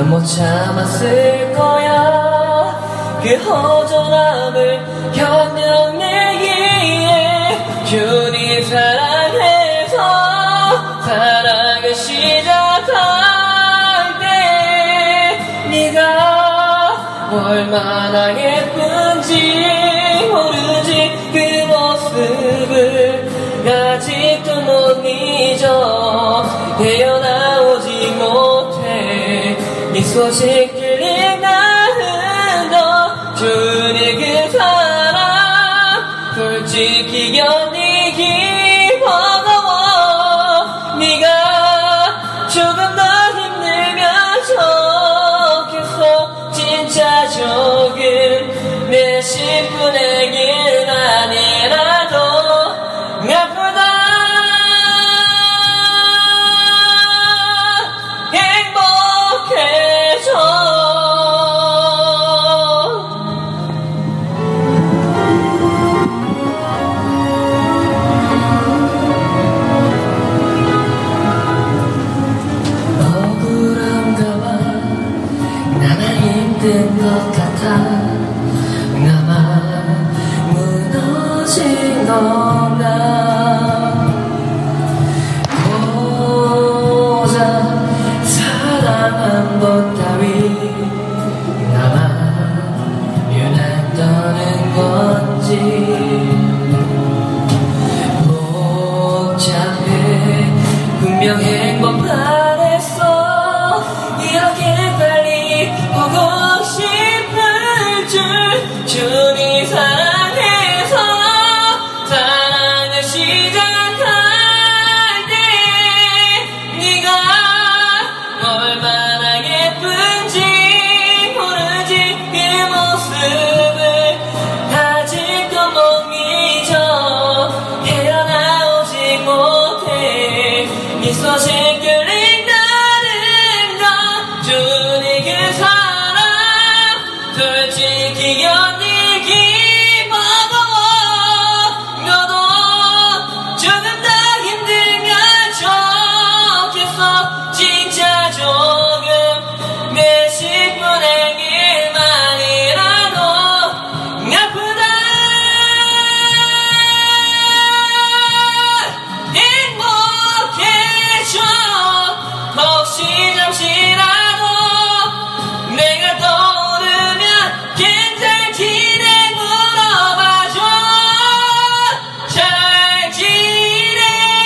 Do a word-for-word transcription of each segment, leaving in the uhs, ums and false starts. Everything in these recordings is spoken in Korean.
못 참았을 거야. 그 허전함을 견뎌내기에 주님 사랑해서 사랑을 시작할 때 네가 얼마나 예쁜지 모르지. 그 모습을 아직도 못 잊어. 헤어나오지 못해. 네 소식 들린 나는 너 주의 그 사랑 솔직히 견디기 버거워. 네가 조금 더 힘들면 좋겠어. 진짜 조금 몇십 분의 길만이라도 아프다 행복해져. 억울한가 봐. 나나 힘든 것 같아. 나만 무너진 건가. 고작 사랑 한 번 따위 나만 유난떠는 건지. 복잡해 분명 행복 바랬어. 이렇게 빨리 보고 싶을 줄. 주님 사랑해서 사랑을 시작할 때 네가 얼마나 예쁜지 모르지. 그 모습을 아직도 못 잊어. 헤어나오지 못해. 네 소식 들린 나는 너 주의 그 사랑 솔직히 견디기 버거워. 너도 조금 더 힘들면 좋겠어. 진짜 조금 몇십 분의 길만이라도 아프다 행복해져. 혹시 잠시라도 내가 떠오르면 괜찮기네 물어봐줘. 잘 지내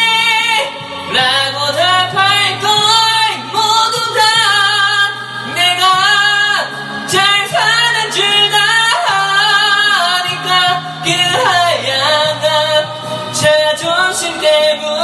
라고 답할 걸. 모두 다 내가 잘 사는 줄 다 아니까. 그 하얀 감 자존심 때문에